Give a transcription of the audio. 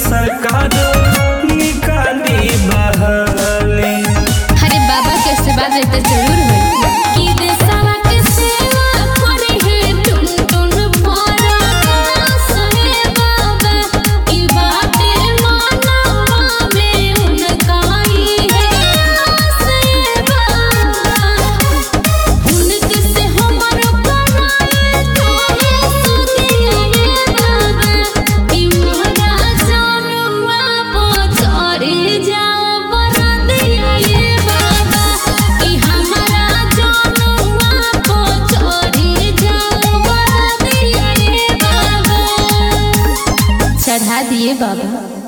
सरकार निकाली बहाली। अरे बाबा के आशीर्वाद रहते जरूर होई कि देशवा के सेवा करे है टुन टुन परास है बाबा ई बाटे मानवा में उनका ही है आस है बाबा उनके से हमरो कराए तो है सुदिया है बाबा ई मोरा जानवा पोचरे जाओ बरदिया ये बाबा ई हमारा जानवा पोचरे जाओ बरदिया ये बाबा चढ़ा दिए बाबा।